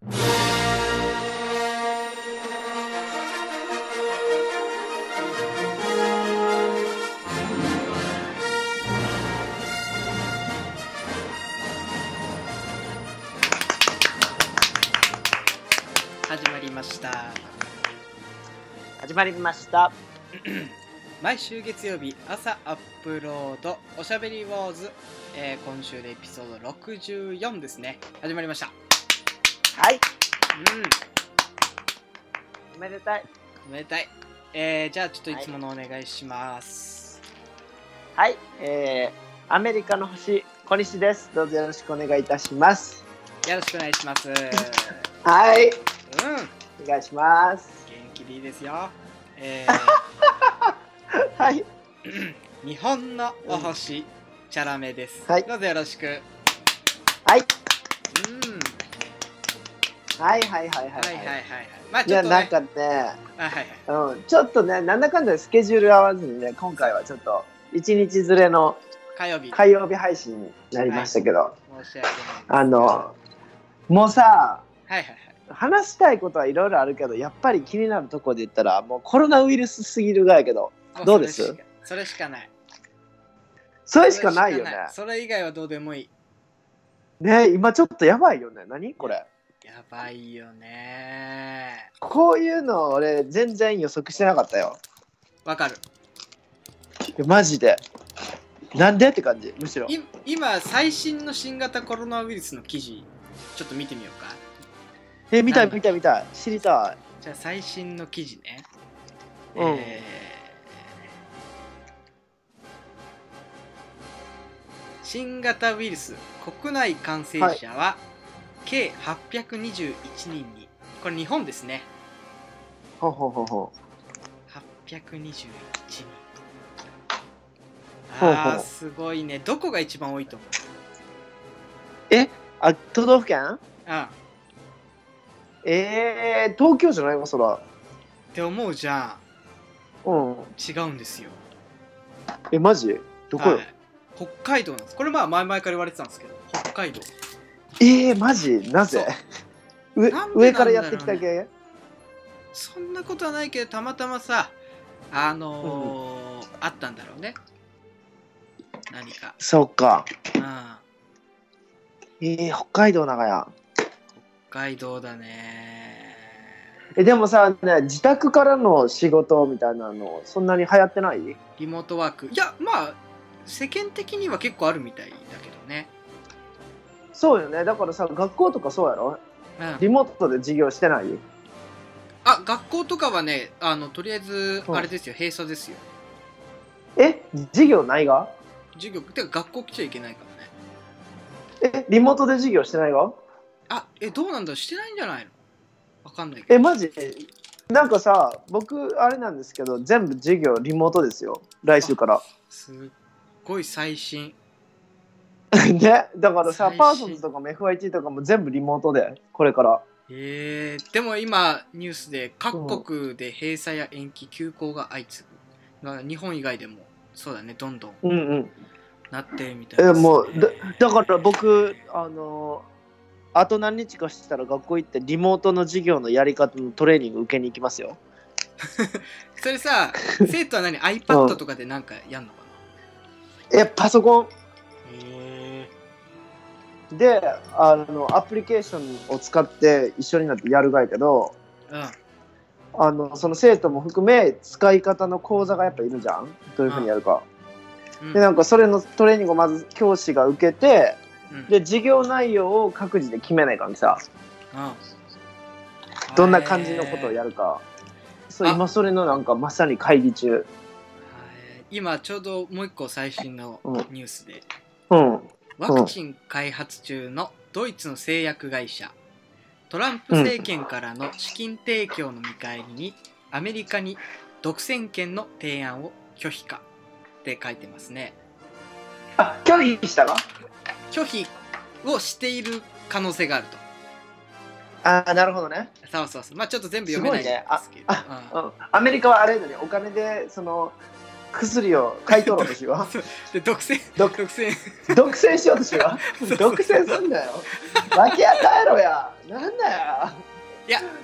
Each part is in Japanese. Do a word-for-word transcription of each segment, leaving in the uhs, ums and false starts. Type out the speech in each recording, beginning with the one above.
始まりました始まりました毎週月曜日朝アップロードおしゃべりウォーズ、えー、今週でエピソードろくじゅうよんですね。始まりました。 はい、 うん、 おめでたいおめでたい。えー、じゃあちょっといつものお願いします。 はい、はい、えー、アメリカの星小西です。どうぞよろしくお願いいたします。 よろしくお願いします。 はい、 うん、 お願いします。 元気でいいですよ。えー、はい日本のお星、うん、チャラメです、 はい、 どうぞよろしく。 はい、 うん、 はいはいはいはいはいはいはいはい。まあちょっとね、 いやなんかね、 あ、はいはい、 うん、ちょっとねなんだかんだスケジュール合わずにね、今回はちょっと一日ずれの火曜日火曜日配信になりましたけど、はい、 申し訳ない。 あのもうさ、 はいはいはい、 話したいことはいろいろあるけど、やっぱり気になるところで言ったらもうコロナウイルスすぎるがやけど、どうです？ それしかない。 それしかないよね。 それ以外はどうでもいいね。今ちょっとやばいよね。何これ、 やばいよね。 こういうの俺全然予測してなかったよ。 わかる。 マジでなんでって感じ。むしろ今最新の新型コロナウイルスの記事ちょっと見てみようか。 え、見たい見たい見たい、知りたい。 じゃあ最新の記事ね、 うん、 えー、新型ウイルス国内感染者は計はっぴゃくにじゅういちにんに、これ日本ですね。 ほほほほはっぴゃくにじゅういちにん。 ほうほう、 あーすごいね。どこが一番多いと思う？ え、あ、都道府県？ ああ、 えー、東京じゃないのそらって思うじゃん。うん、違うんですよ。 え、マジ？どこよ？ はい、北海道なんです。これまあ前々から言われてたんですけど、北海道。 えー、マジ？なぜ？上, 上からやってきた系？ そんなことはないけど、たまたまさ、あのーうん、あったんだろうね。何か。 そうか。 うん。 えー、北海道長屋。 北海道だね。 え、でもさ、ね、自宅からの仕事みたいなのそんなに流行ってない？ リモートワーク。いや、まあ世間的には結構あるみたいだけどね。 そうよね。だからさ、学校とかそうやろ、うん、リモートで授業してない？ あ、学校とかはね、あのとりあえずあれですよ、うん、閉鎖ですよ。 え、授業ないが？ 授業ってか学校来ちゃいけないからね。 え、リモートで授業してないが？ あ、え、どうなんだろう、してないんじゃないの？わかんないけど。 え、マジ？なんかさ、僕あれなんですけど、全部授業リモートですよ、来週から。 すっごい最新ね、だからさ、パーソンズとかも エフワイティー とかも全部リモートで、これから。 えー、でも今ニュースで各国で閉鎖や延期、休校が相次ぐ。日本以外でもそうだね、どんどんなってるみたいですね。 え、もう だ, だから僕あのあと何日かしたら学校行ってリモートの授業のやり方のトレーニング受けに行きますよ。 それさ、生徒は何iPad とかでなんかやんのかな、うん、え、パソコンへで、あのアプリケーションを使って一緒になってやるがやけど、うん、あのその生徒も含め使い方の講座がやっぱいるじゃん、どういうふうにやるか、うん、でなんかそれのトレーニングをまず教師が受けて、うん、で授業内容を各自で決めないからさ、うん、どんな感じのことをやるか、そう今それのなんかまさに会議中。 今ちょうどもう一個最新のニュースで、 うんうん、 ワクチン開発中のドイツの製薬会社、トランプ政権からの資金提供の見返りにアメリカに独占権の提案を拒否かって書いてますね。 あ、拒否したの？ 拒否をしている可能性があると。 ああ、なるほどね。 そうそうそう。まあちょっと全部読めないんですけど、ね、 ああ、うん、アメリカはあれだね、お金でその薬を買い取ろうとしよう。 で独占独占独占しようとしよう。独占すんだよ。分け与えろや。なんだよ。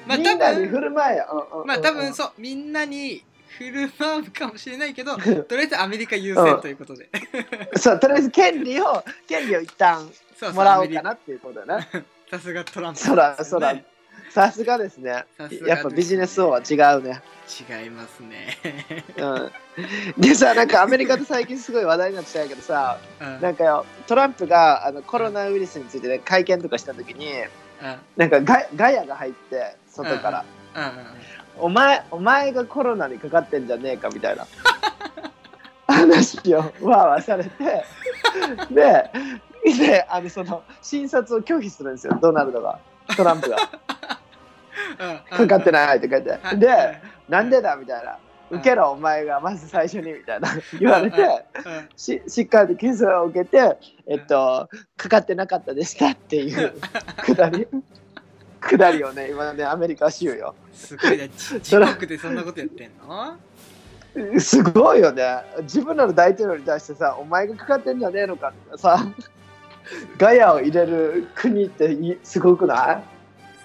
まあみんなに振る舞えよ、 まあ多分そうみんなに振る舞うかもしれないけどとりあえずアメリカ優先ということで、 うん、そうとりあえず権利を権利を一旦もらおうかなっていうことだね。 さすがトランプ、 ね、そらそらさすがですね。やっぱビジネス王は違うね。 違いますね。 うん、でさ、なんかアメリカで最近すごい話題になってたんやけどさ、うん、なんかよトランプがあのコロナウイルスについて、ね、会見とかした時に、うん、なんか ガ, ガヤが入って外から、うんうんうん、お前お前がコロナにかかってんじゃねえかみたいな話をわーわーされてでであのその診察を拒否するんですよ、ドナルドが、トランプがかかってないって書いて、でなんでだみたいな、受けろお前がまず最初にみたいな言われて、し, しっかりと検査を受けて、えっとかかってなかったでしたっていうくだりくだりをね今ねアメリカはしようよ。 すごいね、中国でそんなことやってんの？すごいよね。自分らの大統領に対してさ、お前がかかってんじゃねえのかってさガヤを入れる国ってすごくない？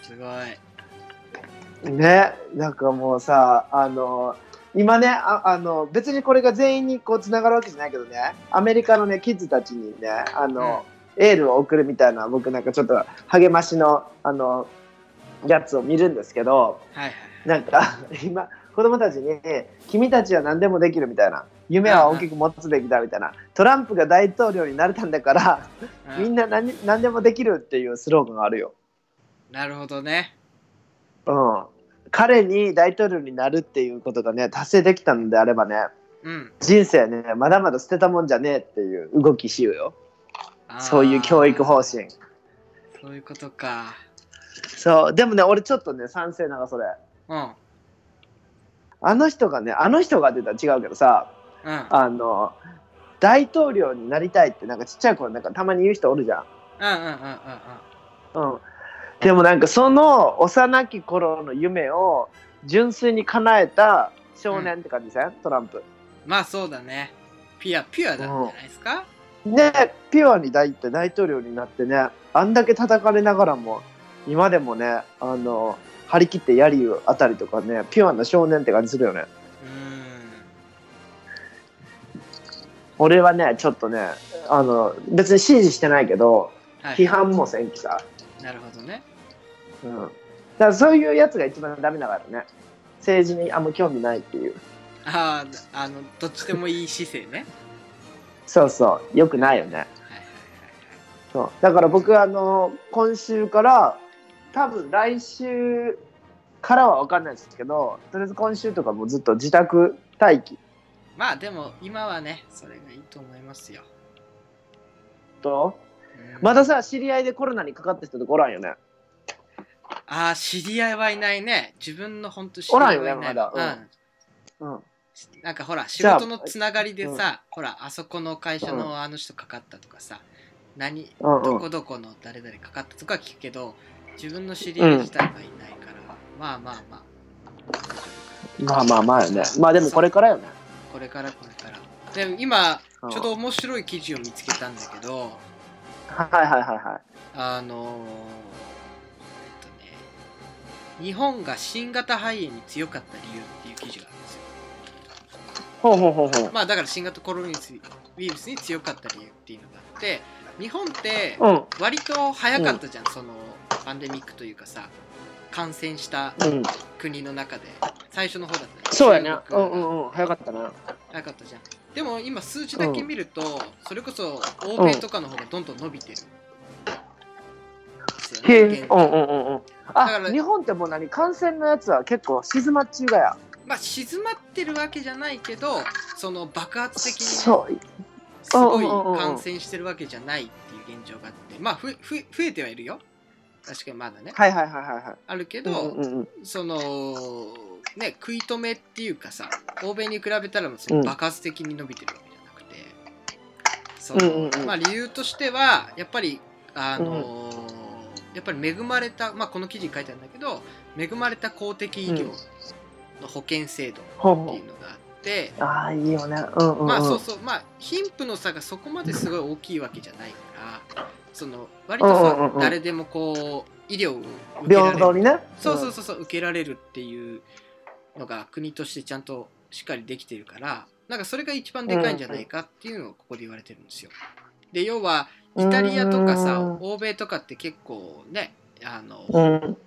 すごいね。なんかもうさ、あの今ね あ, あの別にこれが全員にこうつながるわけじゃないけどね、アメリカのねキッズたちにねあの、うん、エールを送るみたいな、僕なんかちょっと励ましのあのやつを見るんですけど、 はいはい、 なんか今子供たちに君たちは何でもできるみたいな、夢は大きく持つべきだみたいな、トランプが大統領になれたんだからみんな 何, 何でもできるっていうスローガンがあるよ。 なるほどね。 うん、彼に大統領になるっていうことがね達成できたのであればね、うん、人生ねまだまだ捨てたもんじゃねえっていう動きしようよ。そういう教育方針。 そういうことか。 そうでもね俺ちょっとね賛成なのそれ。うん。あの人がねあの人がって言ったら違うけどさ、うん、あの大統領になりたいってなんかちっちゃい頃なんかたまに言う人おるじゃん。 うんうんうんうんうん。 うん。でもなんかその幼き頃の夢を純粋に叶えた少年って感じせん、うん、トランプ。 まあそうだね。ピュアピュアなんじゃないですか。 うん、ねピュアに大って大統領になってね、あんだけ叩かれながらも今でもねあの張り切ってやりあたりとかね、ピュアな少年って感じするよね。うん。俺はねちょっとねあの別に支持してないけど、はい、批判もせんきさ。 なるほどね。 うん、だからそういうやつが一番ダメだからね。政治にあんま興味ないっていう。 ああ、あのどっちでもいい姿勢ね。 そうそうよくないよね。はいはいはいはい、そうだから僕あの今週から多分来週からは分かんないですけど、とりあえず今週とかもずっと自宅待機。 まあでも今はねそれがいいと思いますよ。 と、うん、まださ知り合いでコロナにかかった人とかおらんよね。 ああ知り合いはいないね。自分の本当知り合いはいない。おらんよねまだ。うん。うん、なんかほら仕事のつながりでさ、うん、ほらあそこの会社のあの人かかったとかさ、うん、何、うんうん、どこどこの誰々かかったとか聞くけど、自分の知り合い自体はいないから、うん、まあまあまあまあまあまあよね。まあでもこれからよね。 これからこれから。でも今ちょうど面白い記事を見つけたんだけど、 はいはいはいはい。 あのー、日本が新型肺炎に強かった理由っていう記事があるんですよ。 ほうほうほうほう。 まあだから新型コロナウイルスに強かった理由っていうのがあって、日本って割と早かったじゃん、うん、そのパンデミックというかさ、感染した国の中で最初の方だったね。 そうやね。うんうんうん。早かったな。 早かったじゃん。でも今数字だけ見ると、うん、それこそ欧米とかの方がどんどん伸びてる。 うん、へえ。うんうんうんうん。あ、だから日本ってもう何感染のやつは結構静まっちゅうがや。 まあ静まってるわけじゃないけど、その爆発的に、ね、 そうすごい感染してるわけじゃないっていう現状があって、まあふふ増えてはいるよ。確かにまだね。 はいはいはいはい、はい。 あるけど、うんうんうん、そのね食い止めっていうかさ、欧米に比べたらその爆発的に伸びてるわけじゃなくて、うん、その、うんうんうん、まあ理由としてはやっぱりあのーうん、やっぱり恵まれた、まあこの記事に書いてあるんだけど、恵まれた公的医療の保険制度っていうのがあって、 うん、ああいいよね。うんうんうん、 まあそうそう、まあ貧富の差がそこまですごい大きいわけじゃないから、その割とさ、うんうんうん、誰でもこう医療を受けられる、 平等にね、 そうそうそうそう、受けられるっていうのが国としてちゃんとしっかりできてるから、なんかそれが一番でかいんじゃないかっていうのをここで言われてるんですよ。で要はイタリアとかさ、欧米とかって結構ね、あの、うん、あのね、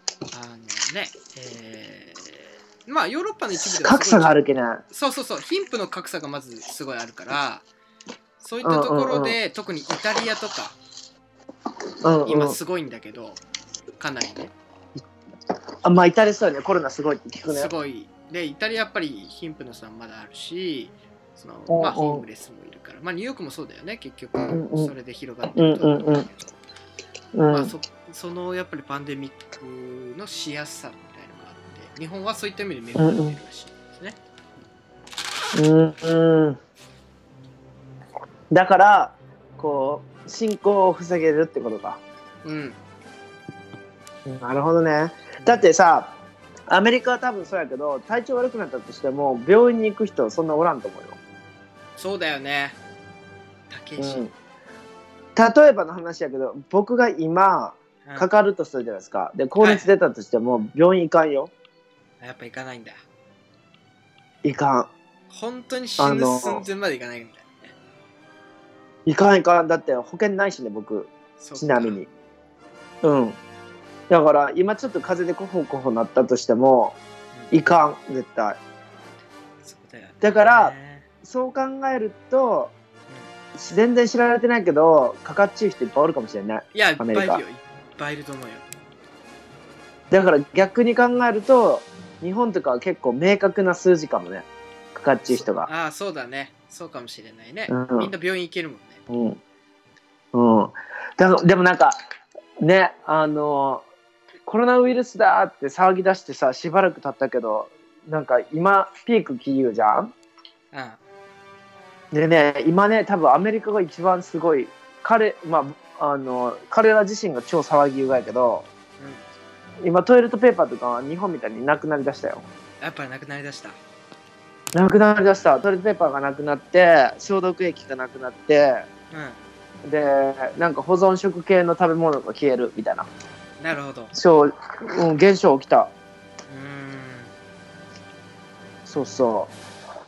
えー、まあヨーロッパの一部では格差があるけど、 そうそうそう、貧富の格差がまずすごいあるから、そういったところで、うんうんうん、特にイタリアとか、うんうん、今すごいんだけど、かなりね。 あ、まあイタリアそうよね、コロナすごいって聞くね。 すごい。で、イタリアやっぱり貧富の差まだあるし、そのまあホームレスもいるから、まあニューヨークもそうだよね、結局それで広がってると思うんだけど、うんうん、まあ そ, そのやっぱりパンデミックのしやすさみたいなのがあって、日本はそういった意味で恵まれてるらしいですね。 うん、うん、だからこう進行を防げるってことか。うん。なるほどね。だってさ、アメリカは多分そうやけど、体調悪くなったとしても病院に行く人そんなおらんと思うよ。 そうだよね。たけし、うん、 例えばの話やけど、僕が今かかるとするじゃないですか。で高熱出たとしても病院行かんよ。 はい、やっぱ行かないんだ。 行かん。 本当に死ぬ寸前まで行かないんだよね。 行かん行かん。だって保険ないしね、僕。ちなみに。うん。だから今ちょっと風邪でコホコホなったとしても、うん、いかん、絶対。そうだよね。だからそう考えると、うん、全然知られてないけどかかっちゅう人いっぱいおるかもしれない。 いや、いっぱいいるよ、いっぱいいると思うよ。 だから逆に考えると日本とかは結構明確な数字かもね、かかっちゅう人が。 ああ、そうだね、そうかもしれないね、うん、みんな病院行けるもんね。 うんうん。だでもなんかね、あのコロナウイルスだって騒ぎ出してさ、しばらく経ったけど、なんか今ピーク切るじゃん。うん。でね、今ね、多分アメリカが一番すごい、彼、まあ、あの彼ら自身が超騒ぎうがやけど、うん、今トイレットペーパーとかは日本みたいになくなりだしたよ。 やっぱりなくなりだした。 なくなりだした。トイレットペーパーがなくなって、消毒液がなくなって、うん、でなんか保存食系の食べ物が消えるみたいな。 なるほど。 そう、うん、現象起きた。うん。そうそう。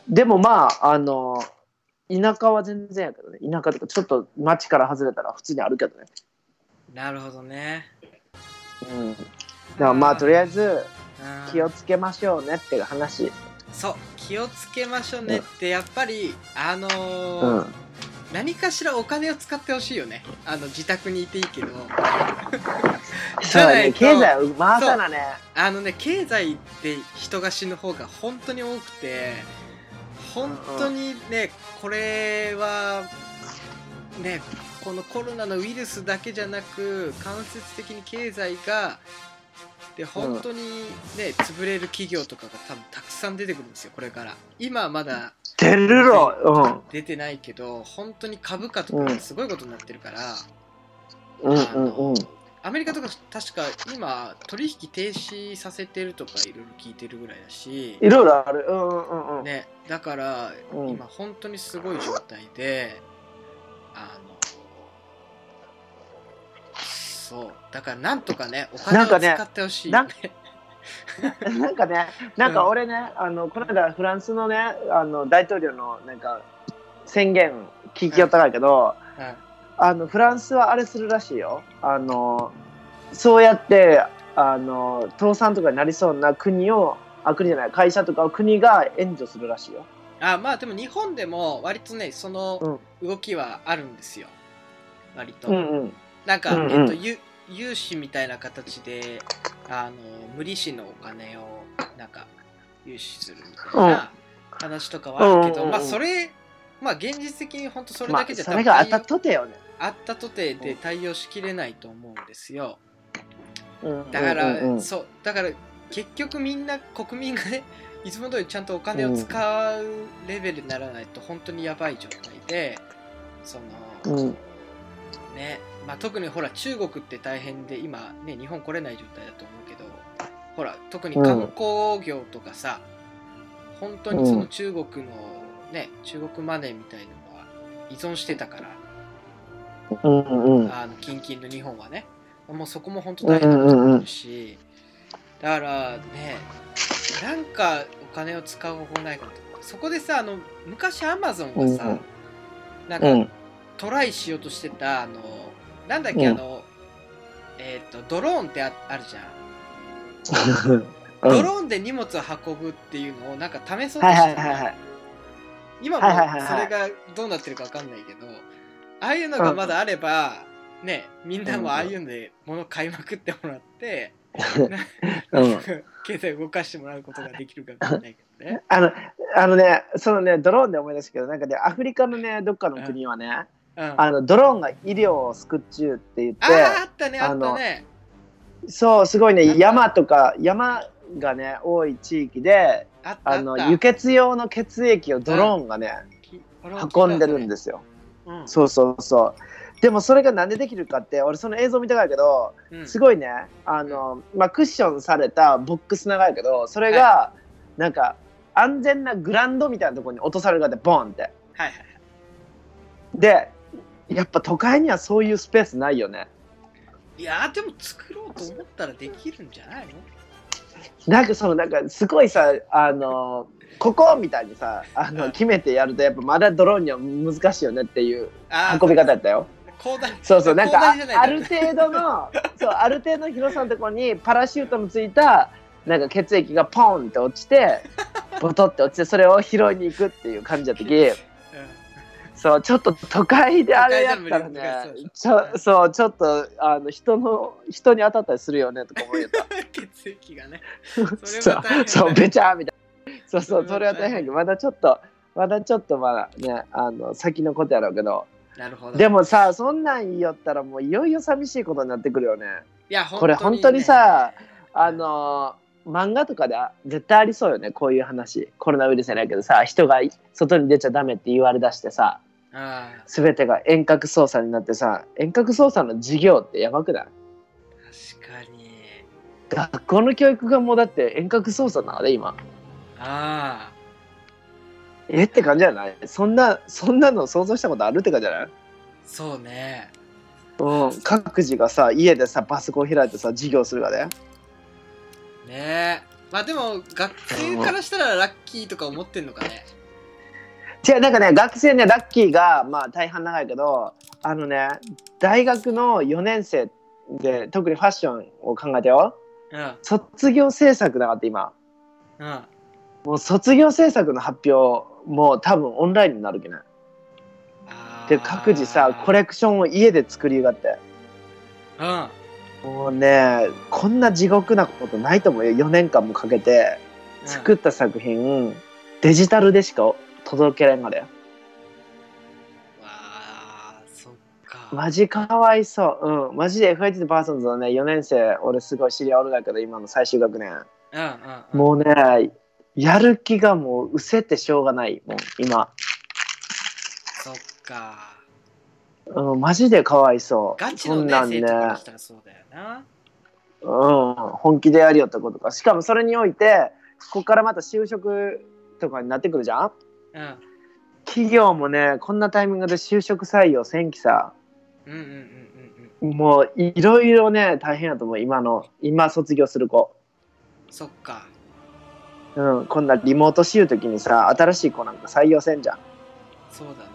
でもまああの田舎は全然やけどね。田舎とかちょっと町から外れたら普通にあるけどね。 なるほどね。 うん。だからまあとりあえず気をつけましょうねっていう話。 そう、気をつけましょうねってやっぱり、うん、あのーうん、何かしらお金を使ってほしいよね。あの自宅にいていいけど。 じゃないと経済を回さなね。 あのね、経済で人が死ぬ方が本当に多くて、本当にね、これはね、このコロナのウイルスだけじゃなく間接的に経済がで本当にね、潰れる企業とかが多分たくさん出てくるんですよ、これから。今はまだ出るろ、うん、 出てないけど、本当に株価とかすごいことになってるから、 うんうんうん、 アメリカとか確か今取引停止させてるとかいろいろ聞いてるぐらいだし、 いろいろある、うんうんうん、 ね、だから、うん、今本当にすごい状態で、あのそうだからなんとかね、お金を使ってほしいよね。 なんかね、なんか俺ね、うん、あのこの間フランスのね、あの大統領のなんか宣言聞きよったかいけど、うんうん、あのフランスはあれするらしいよ。あのそうやってあの倒産とかになりそうな国を、あ、国じゃない、会社とかを国が援助するらしいよ。 あ、まあでも日本でも割とね、その動きはあるんですよ、割と。うんうん、なんか、うんうん、えっと、ゆ融資みたいな形であの無利子のお金をなんか融資するみたいな話とかはあるけど、うん、まあそれ、まあ現実的に本当それだけじゃ、 まあ、それがあったとてよね。 あったとてで対応しきれないと思うんですよ。だから、うんうんうん、そうだから結局みんな国民がね、いつも通りちゃんとお金を使うレベルにならないと本当にやばい状態で、その、うん、ね、まあ特にほら中国って大変で今ね、日本来れない状態だと思うけど、ほら特に観光業とかさ、うん、本当にその中国のね、中国マネーみたいなのは依存してたから、うんうん、あの近々の日本はね、 もうそこも本当大変なこともあるし、うんうんうん、だからねなんかお金を使う方法ないかと。そこでさあの昔アマゾンがさ、うんうん、なんか、うん、トライしようとしてたあのなんだっけ、うん、あのえっ、ー、とドローンって あ, あるじゃん、うん、ドローンで荷物を運ぶっていうのをなんか試そうとしてた、はいはいはいはい、今もそれがどうなってるか分かんないけど、ああいうのがまだあれば、うん、ねみんなもああいうので物を買いまくってもらって、うん、経済を動かしてもらうことができるかもしれないけどね。 あのあのねそのねドローンで思い出したけどなんかねアフリカのねどっかの国はね、うんうん、あのドローンが医療を救っちゅうって言って、 ああったねあったね。 そうすごいね山とか山がね多い地域でああの輸血用の血液をドローンがね、うん、運んでるんですよ、うん、そうそうそう。でもそれがなんでできるかって俺その映像見たからけど、うん、すごいねあの、まあ、クッションされたボックス長いけどそれが、はい、なんか安全なグラウンドみたいなところに落とされるかってボンって、はいはい、でやっぱ都会にはそういうスペースないよね。 いやでも作ろうと思ったらできるんじゃないの。 なんかそのなんかすごいさあのここみたいにさあの決めてやるとやっぱまだドローンには難しいよねっていう運び方だったよ。そうそうなんか あ, ある程度のそうある程度の広さのところにパラシュートのついたなんか血液がポンって落ちてボトって落ちてそれを拾いに行くっていう感じだったき、うん、そうちょっと都会であれやったらねちょそうちょっとあの人の人に当たったりするよねとか思いた血液がねそれは大変、ね、 そうべちゃーみたいなそうそうそれは大変だけどまだちょっとまだちょっとまだねあの先のことやろうけど。 なるほど。 でもさそんなん言いよったらもういよいよ寂しいことになってくるよね。 いやこれ本当にさあの漫画とかで絶対ありそうよねこういう話。コロナウイルスじゃないけどさ人が外に出ちゃダメって言われだしてさあ全てが遠隔操作になってさ遠隔操作の授業ってやばくない？ 確かに学校の教育がもうだって遠隔操作なので今ああえって感じじゃない？そんなそんなの想像したことあるって感じじゃない？ そうね。 うん、各自がさ家でさパソコン開いてさ授業するがね。 ねえ。まあでも学生からしたらラッキーとか思ってんのかね。 違うなんかね学生ねラッキーがまあ大半長いけどあのね大学のよねん生で特にファッションを考えてよ。うん、卒業制作だからって今。うん。もう卒業制作の発表もう多分オンラインになるけね。で各自さコレクションを家で作りやがって、うん、もうねこんな地獄なことないと思うよ。よねんかんもかけて作った作品、うん、デジタルでしか届けられんがだよ。 わあそっかマジかわいそう。うんマジで エフアイティー パーソンズのねよねん生俺すごい知り合いおるんだけど今の最終学年、うんうんうん、もうねやる気がもううせてしょうがないもう今。 そっか、 うん、マジでかわいそう。 ガチのね生徒からしたらそうだよな。 うん、本気でやりよったことか。しかもそれにおいてここからまた就職とかになってくるじゃん、うん、企業もねこんなタイミングで就職採用せんきさ、うんうんうんうん、もういろいろね大変だと思う今の今卒業する子。 そっか、 うん、こんなリモートしゆうときにさ新しい子なんか採用せんじゃん。 そうだね。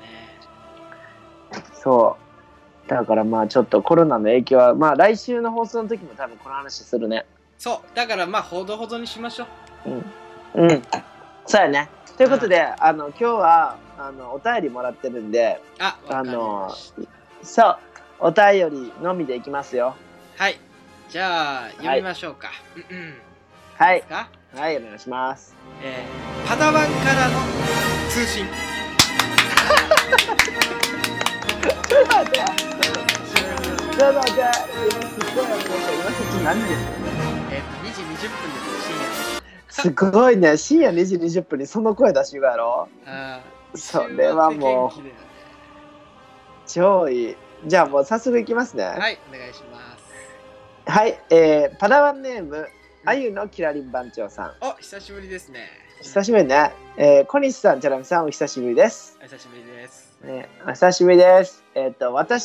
そうだからまあちょっとコロナの影響はまあ来週の放送の時も多分この話するね。 そうだからまあほどほどにしましょう。 うん、うん、そうやね。ということで、うん、あの今日はあのお便りもらってるんで、 あ、あのそうお便りのみでいきますよ。 はい。じゃあ読みましょうか。 はい。いいはい、はい、お願いします。 えー、パダワンからの通信。 ちょっと待って。ちょっと待って。今すごい思った。今そっち何時？ えー、にじにじゅっぷんです。深夜。 すごいね。深夜にじにじゅっぷんにその声出しようやろ。ああ。それはもう、ね、超いい。じゃあもう早速いきますね。 はい、お願いします。 はい、えー、パダワンネームあゆのキラリン番長さん。 お、久しぶりですね。 久しぶりね。えー、小西さん、チャラミさん、お久しぶりです。 お久しぶりです。 ね、お久しぶりです。えっと、私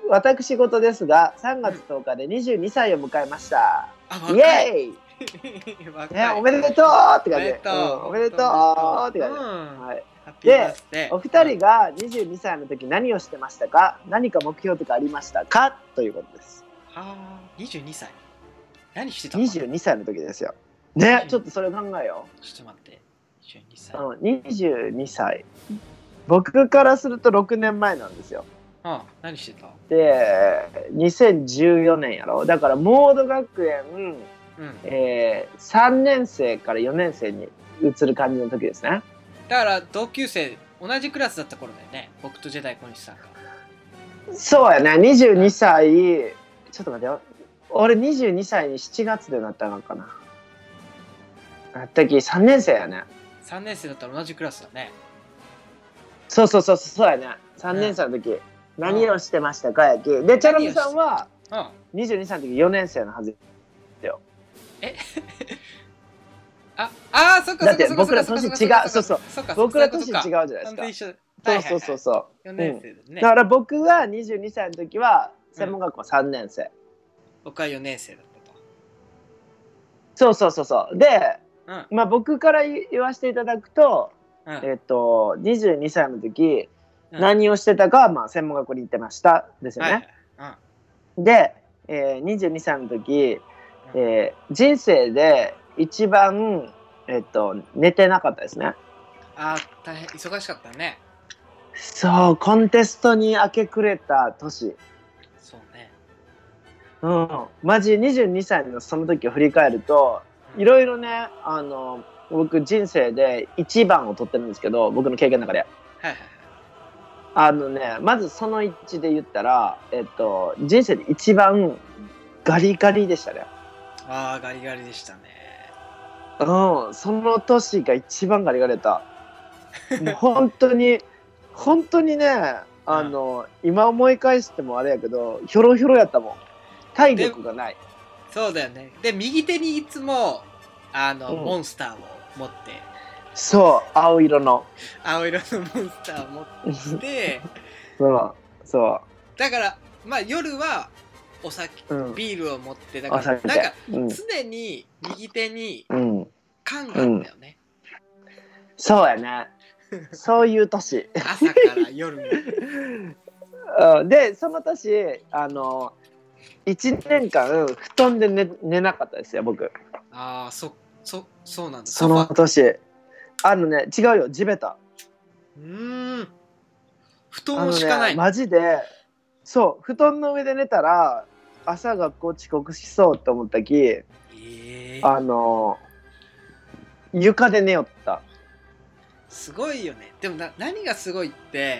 私事ですが、さんがつとおかでにじゅうにさいを迎えました。 あ、 イエーイね、 若い。 おめでとうって感じで。 おおめでとうって感じで。 うんはい。 ハッピーバーでスデ、ーお二人がにじゅうにさいの時何をしてましたか？何か目標とかありましたか？ということです。 はあ、にじゅうにさい。何してたの？ にじゅうにさいの時ですよ。ね、ちょっとそれを考えよう。 ちょっと待って。にじゅうにさい。 うん、にじゅうにさい。僕からするとろくねんまえなんですよ。 うん、何してた？ で、にせんじゅうよねんやろ。だからモード学園、 うんえー、さんねん生からよねん生に移る感じの時ですね。 だから同級生、同じクラスだった頃だよね。僕とジェダイ小西さんが。 そうやね、にじゅうにさい、ちょっと待ってよ。俺にじゅうにさいにしちがつでなったのかな。あったきさんねん生やね。 さんねん生だったら同じクラスだね。 そうそうそう、そうやね。さんねん生の時、うん、何をしてましたかやき。で、チャラムさんはにじゅうにさいの時よねん生のはずよ。 えああー、そっかそっかそっか。だって僕ら年違う。そうそう。僕ら年違うじゃないですか。そうそうそうそう。 よねん生だね。 だから僕はにじゅうにさいの時は専門学校さんねん生。 僕はよねん生だったと。 そうそうそうそう。で、まあ僕から言わせていただくと、えっとにじゅうにさいの時何をしてたかはまあ専門学校に行ってましたですよね。で、えー、にじゅうにさいの時、えー、人生で一番、えっと、寝てなかったですね。 ああ、大変忙しかったね。 そう、コンテストに明け暮れた年。 そうね。 うん、マジにじゅうにさいのその時を振り返ると、いろいろね、あの僕人生で一番を取ってるんですけど、僕の経験の中で。はいはいはい。 あのね、まずそのいちで言ったら、えっと、人生で一番ガリガリでしたね。 ああ、ガリガリでしたね。 うん、その年が一番ガリガリだった。もう本当に、本当にね、あの、うん、今思い返してもあれやけど、ひょろひょろやったもん。体力がない。 そうだよね。で、右手にいつも、あの、うん、モンスターを持って。 そう、青色の。 青色のモンスターを持って。 そう、そう。 だから、まあ夜は、お酒、うん、ビールを持って、だから、なんか、うん、常に右手に缶があったよね。 うん、そうやね。そういう年。 朝から夜に。で、その年、あの、いちねんかん布団で 寝, 寝なかったですよ、僕。 ああ、そ、そ、そうなんだ。 その年。あのね、違うよ、地べた。 うーん。布団しかない、 ね。マジで、そう、布団の上で寝たら、朝学校遅刻しそうと思ったき、えー、あの、床で寝よった。 すごいよね。でもな、何がすごいって、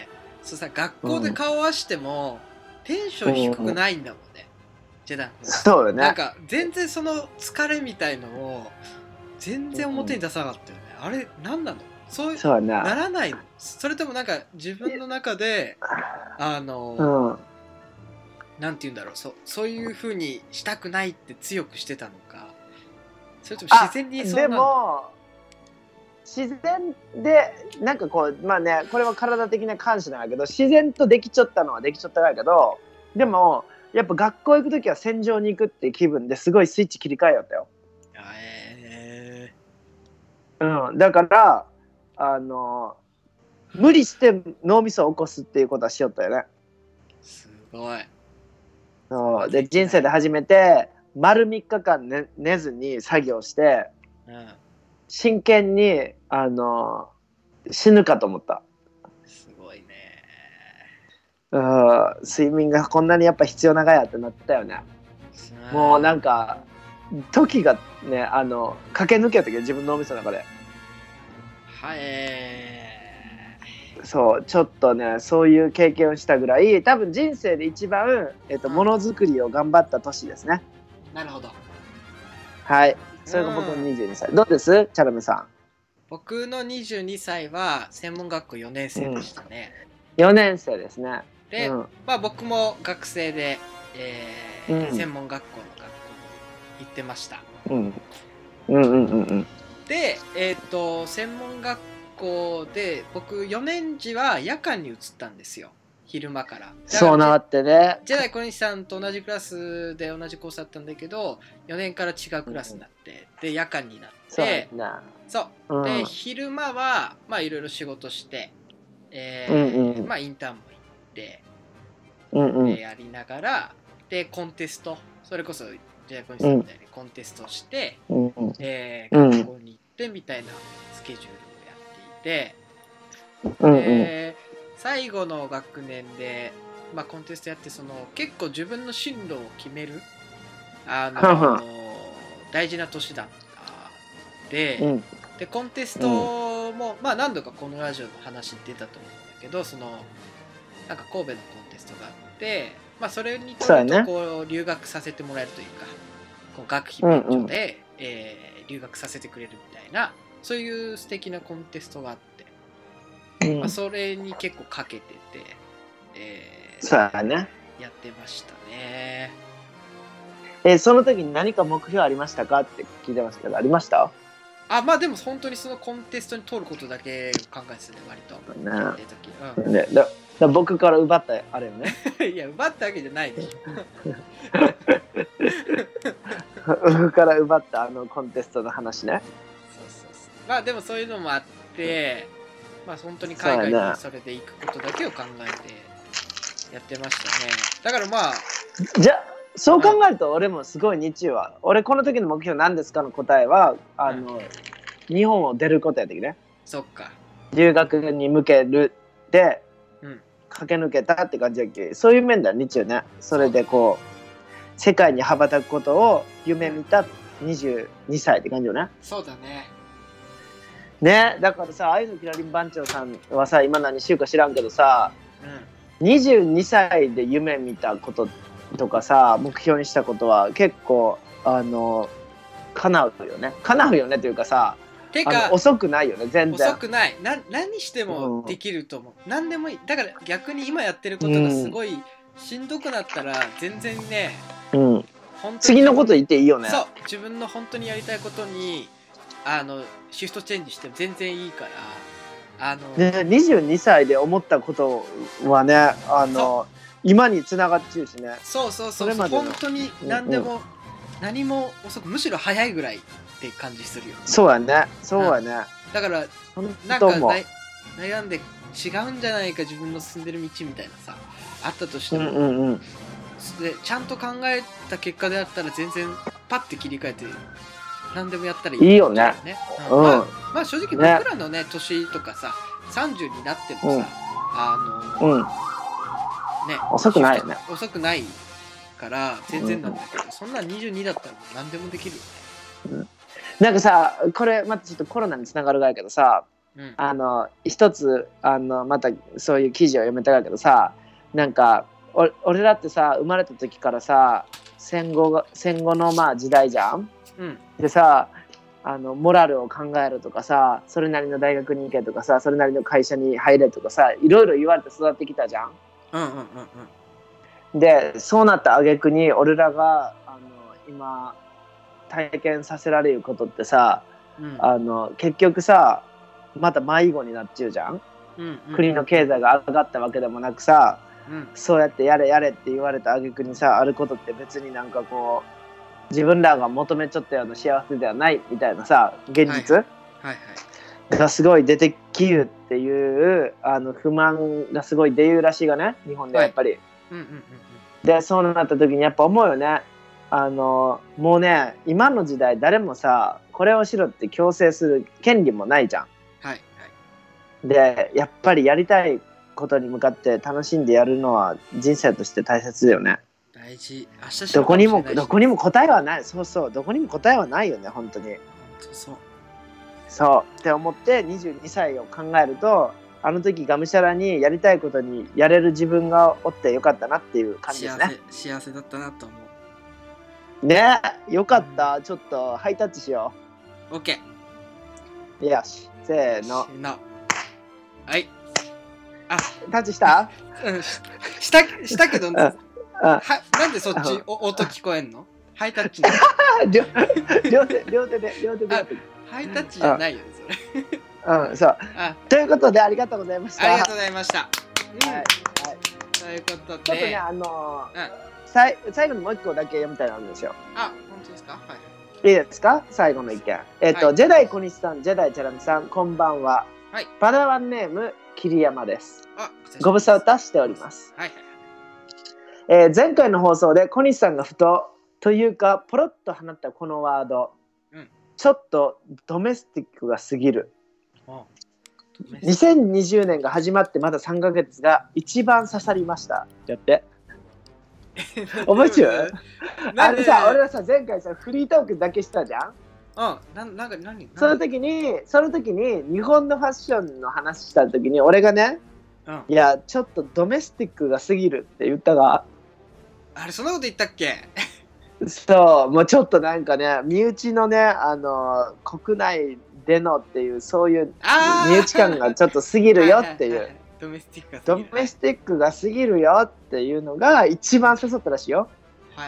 そうさ、学校で顔合わしても、うん、テンション低くないんだもんね。うん、ジェダン君。 そうよね。 なんか、全然その疲れみたいのを、全然表に出さなかったよね。うん、あれ、何なの？そうそうな。 ならないの？それともなんか、自分の中で、あの、うん、なんて言うんだろう、そ、そういう風にしたくないって強くしてたのか、それとも自然にそうなの？ でも自然でなんかこう、まあね、これは体的な感謝なんだけど、自然とできちゃったのはできちゃったんだけど、でもやっぱ学校行く時は戦場に行くっていう気分ですごいスイッチ切り替えよったよ。 えー、うん、だからあの無理して脳みそを起こすっていうことはしよったよね。 すごい。 そうで、人生で初めて丸みっかかん、ね、寝ずに作業して、うん、真剣にあの死ぬかと思った。 すごいね。 うん、睡眠がこんなにやっぱ必要ながやってなったよね。もうなんか時がね、あの駆け抜けた時自分の脳みその中で。 はい。 そうちょっとね、そういう経験をしたぐらい、多分人生で一番えっとものづくりを頑張った年ですね。 なるほど。 はい。それが僕のにじゅうにさい。どうです、チャラメさん？ 僕のにじゅうにさいは専門学校よねん生でしたね。 うん、よねん生ですね。 で、うん、まあ僕も学生で、えーうん、専門学校の学校に行ってました。 うん、うんうんうんうん。 で、えっと専門学校で僕よねん時は夜間に移ったんですよ。 昼間から。 そうなってね。 ジェダイ小西さんと同じクラスで同じコースだったんだけど、よねんから違うクラスになって、うん、で夜間になって、 そうなそう、うん、で昼間はまあいろいろ仕事して、えーうんうん、まあインターンも行って、うんうん、でやりながらでコンテスト、それこそジェダイ小西さんみたいにコンテストして、うんうん、えー、学校に行ってみたいなスケジュールをやっていて、うんうん、で最後の学年で、まあ、コンテストやってその結構自分の進路を決めるあの大事な年だったで、うん、でコンテストも、うん、まあ何度かこのラジオの話出たと思うんだけど、そのなんか神戸のコンテストがあって、まあ、それに取るとこう留学させてもらえるというか、こう学費免除で、うんうん、えー、留学させてくれるみたいな、そういう素敵なコンテストがあって、うん、まあ、それに結構かけてて、えー、 そうだね、 やってましたね。 えー、その時に何か目標ありましたかって聞いてますけど、ありました？ あ、まあでも本当にそのコンテストに通ることだけ考えてたね、割と。 ね、うん、ね、だだ僕から奪ったあれよね。 いや、奪ったわけじゃないでしょ。 僕から奪ったあのコンテストの話ね。 そうそうそう。まあでもそういうのもあって、まあ本当に海外にそれで行くことだけを考えてやってましたね。だからまあ。 じゃあ、そう考えると俺もすごい日中は、俺この時の目標何ですかの答えは、あの、うん、日本を出ることやできね。 そっか。 留学に向けるで、うん、駆け抜けたって感じやけ、そういう面では日中ね、それでこう世界に羽ばたくことを夢見たにじゅうにさいって感じよね。 そうだね。 ね、だからさ、愛のキラリン番長さんはさ、今何しようか知らんけどさ、うん、にじゅうにさいで夢見たこととかさ、目標にしたことは結構あの叶うよね。叶うよねというかさ、てか遅くないよね、全然。 遅くない。な何してもできると思う。うん、何でもいい。だから逆に今やってることがすごいしんどくなったら全然ね、 うん、次のこと言っていいよね。 そう、自分の本当にやりたいことにあのシフトチェンジしても全然いいから。あのね、にじゅうにさいで思ったことはね、あの今につながっちゃうしね。 そうそうそう、それまでの本当に何でも、うんうん、何も遅く、むしろ早いぐらいって感じするよね。 そうやね、そうやね、 うん、だからなんか悩んで違うんじゃないか自分の進んでる道みたいなさあったとしても、うんうんうん、でちゃんと考えた結果であったら全然パッて切り替えて何でもやったらいい、 いいよね、 うん、まあ、まあ正直僕らのね、ね年とかささんじゅうになってもさ、うん、あの、うん、ね、 遅くないよね。 遅くないから全然なんだけど、うん、そんなにじゅうにだったら何でもできるよね、 うん、なんかさ、これまたちょっとコロナにつながるがやけどさ、うん、あの一つあのまたそういう記事を読めたがけどさ、なんかお俺だってさ生まれた時からさ戦後戦後のまあ時代じゃん、うん、でさ、あのモラルを考えるとかさ、それなりの大学に行けとかさ、それなりの会社に入れとかさ、いろいろ言われて育ってきたじゃん。うんうんうんうん、でそうなった挙句に俺らがあの今体験させられることってさ、うん、あの結局さまた迷子になっちゃうじゃん、うんうんうん、国の経済が上がったわけでもなくさ、うん、そうやってやれやれって言われた挙句にさあることって別になんかこう自分らが求めちゃったような幸せではないみたいなさ現実、はいはいはい、がすごい出てきるっていうあの不満がすごい出るらしいがね、日本ではやっぱり、はい、うんうんうんうん、でそうなった時にやっぱ思うよね、あのもうね今の時代誰もさこれをしろって強制する権利もないじゃん、はいはい、でやっぱりやりたいことに向かって楽しんでやるのは人生として大切だよね。 大事。明日どこにもどこにも答えはない。そうそう、どこにも答えはないよね、本当に。 そうそうそうって思ってにじゅうにさいを考えると、あの時がむしゃらにやりたいことにやれる自分がおってよかったなっていう感じですね。 幸せ、幸せだったなと思うね。よかった、うん、ちょっとハイタッチしよう。 OK。 よし、せーの。 はい。あ、 タッチした？ うん、した、したけど、うんはなんでそっちお音聞こえんの？ハイタッチ両, 両手両手で両手でハイタッチじゃないよねそれ。うん、そう。ということでありがとうございました。 ありがとうございました。 うん、はい、はい。 ということでちょっとね、あのーうん、 さい最後にもう一個だけ読みたいなのあるんですよ。 あ、本当ですか？はい。 いいですか？最後の意見。えっ、と、 はいジェダイ小西さん、ジェダイチャラミさん、こんばんは。 はい。 パダワンネーム、桐山です。 あ、 ご無沙汰しております。 はいはい。 えー前回の放送で小西さんがふと、というか、ポロッと放ったこのワード、 うん、 ちょっとドメスティックが過ぎる。 あにせんにじゅうねんが始まってまださんかげつが一番刺さりました。やって。覚えちゃう？あれさ、俺らさ、前回さ、フリートークだけしたじゃん。 うん、ななんか何？ その時に、その時に日本のファッションの話した時に、俺がね、 うん、 いや、ちょっとドメスティックが過ぎるって言ったが、 あれ、そんなこと言ったっけ？ そう、もうちょっとなんかね、身内のね、あの、国内でのっていう、そういう身内感がちょっと過ぎるよっていう。 ドメスティックがドメスティックが過ぎるよっていうのが一番刺さったらしいよ。 はい。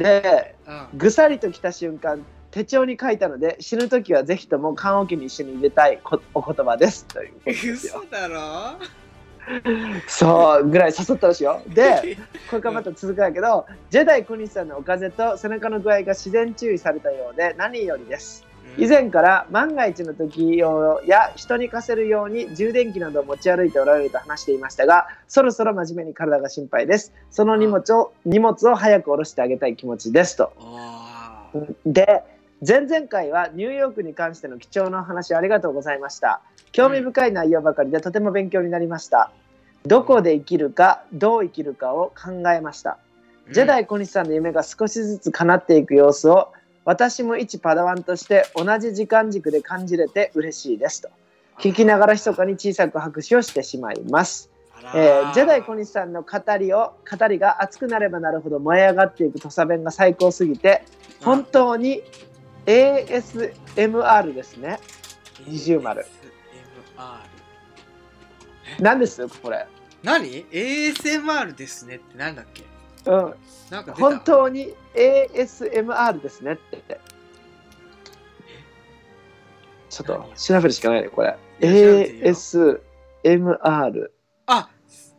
で、 うん、 ぐさりときた瞬間、手帳に書いたので、死ぬ時はぜひとも棺桶に一緒に入れたいお言葉ですということですよ。 嘘だろ？ そうぐらい刺さったらしいよ。で、これからまた続くんだけど、ジェダイ小西さんのお風邪と背中の具合が自然注意されたようで何よりです。以前から万が一の時用や人に貸せるように充電器などを持ち歩いておられると話していましたが、そろそろ真面目に体が心配です。その荷物を荷物を早く下ろしてあげたい気持ちですと。で、前々回はニューヨークに関しての貴重なお話ありがとうございました。興味深い内容ばかりでとても勉強になりました。どこで生きるかどう生きるかを考えました。ジェダイ小西さんの夢が少しずつ叶っていく様子を私も一パダワンとして同じ時間軸で感じれて嬉しいですと聞きながら密かに小さく拍手をしてしまいます。えー、ジェダイ小西さんの語りを語りが熱くなればなるほど燃え上がっていく土佐弁が最高すぎて本当に エーエスエムアール ですね。二重丸何ですこれ？ 何？ エーエスエムアール ですねってなんだっけ？ うん、なんか本当に エーエスエムアール ですねってちょっと調べるしかないねこれ。 エーエスエムアールあ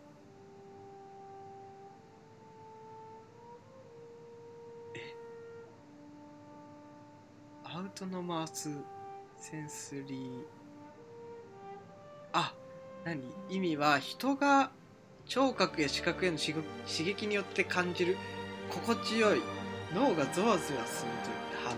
アウトノマースセンスリーあ何？意味は人が聴覚や視覚への刺激によって感じる心地よい脳がゾワゾワするといった反応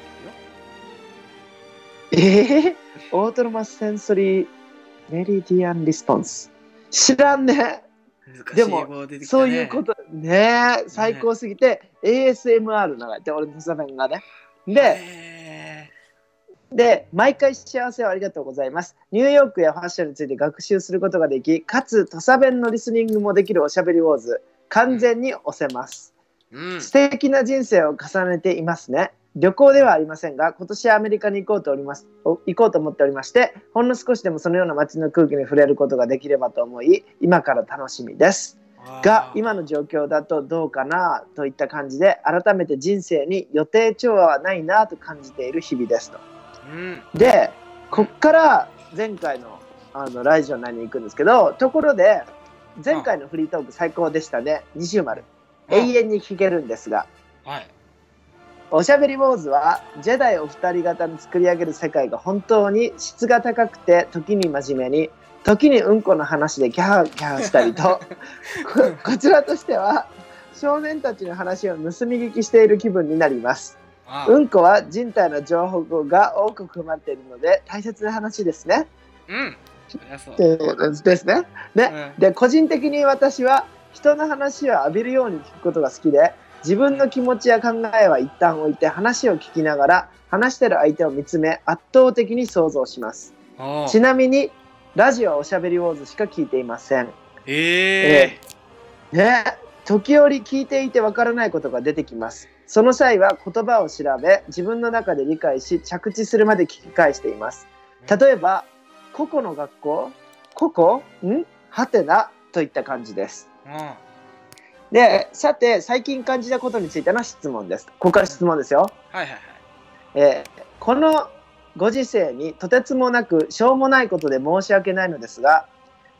って言うよ。 えー、オートノマスセンソリーメリディアンリスポンス知らんね。でもそういうことね最高すぎて、ね、エーエスエムアール 流れて俺のサベンがねでで毎回幸せをありがとうございます。ニューヨークやファッションについて学習することができかつ土佐弁のリスニングもできるおしゃべりウォーズ完全に押せます、うん、素敵な人生を重ねていますね。旅行ではありませんが今年アメリカに行こうとおります行こうと思っておりましてほんの少しでもそのような街の空気に触れることができればと思い今から楽しみですが今の状況だとどうかなといった感じで改めて人生に予定調和はないなと感じている日々ですと、うん、でこっから前回 の, あのラジオに行くんですけどところで前回のフリートーク最高でしたね。二重丸永遠に聞けるんですが、はい、おしゃべり坊主はジェダイお二人方の作り上げる世界が本当に質が高くて時に真面目に時にうんこの話でキャーキャーしたりと こ, こちらとしては少年たちの話を盗み聞きしている気分になります。ああうんこは人体の情報が多く含まれているので大切な話ですね。うんでですね。ね、うん、で個人的に私は人の話を浴びるように聞くことが好きで自分の気持ちや考えは一旦置いて話を聞きながら話してる相手を見つめ圧倒的に想像します。ちなみにラジオはおしゃべりウォーズしか聞いていません。えー、ね、時折聞いていてわからないことが出てきます。その際は言葉を調べ自分の中で理解し着地するまで聞き返しています。例えば個々の学校個々んはてなといった感じです。うんでさて最近感じたことについての質問です。ここから質問ですよ。はいはいはいえー、このご時世にとてつもなくしょうもないことで申し訳ないのですが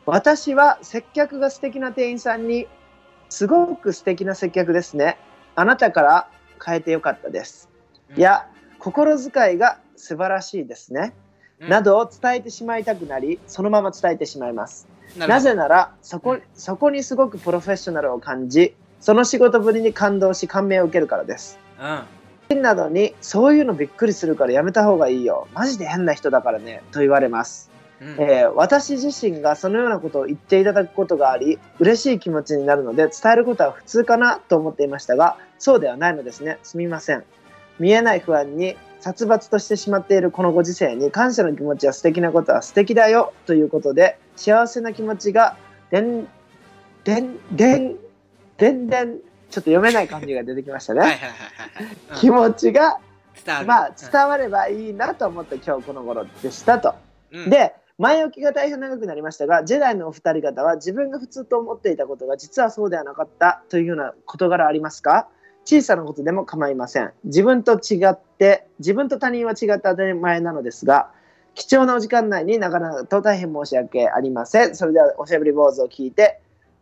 私は接客が素敵な店員さんに、すごく素敵な接客ですね。あなたから変えてよかったです。うん、いや、心遣いが素晴らしいですね。うん、などを伝えてしまいたくなり、そのまま伝えてしまいます。な, なぜならそこ、そこにすごくプロフェッショナルを感じ、その仕事ぶりに感動し感銘を受けるからです。うん、などにそういうのびっくりするからやめた方がいいよ。マジで変な人だからねと言われます。うん、えー、私自身がそのようなことを言っていただくことがあり、嬉しい気持ちになるので伝えることは普通かなと思っていましたが、そうではないのですね。すみません。見えない不安に殺伐としてしまっているこのご時世に、感謝の気持ちや素敵なことは素敵だよということで、幸せな気持ちがでんでんでんでんでんちょっと読めない感じが出てきましたね。気持ちが伝まあ、伝わればいいなと思った今日この頃でしたと。うん、で、前置きが大変長くなりましたが、ジェダイのお二人方は自分が普通と思っていたことが実はそうではなかったというような事柄ありますか？小さなことでも構いません。自分と違って自分と他人は違って当たり前なのですが、貴重なお時間内になかなかと大変申し訳ありません。それではおしゃべり坊主を聞いて、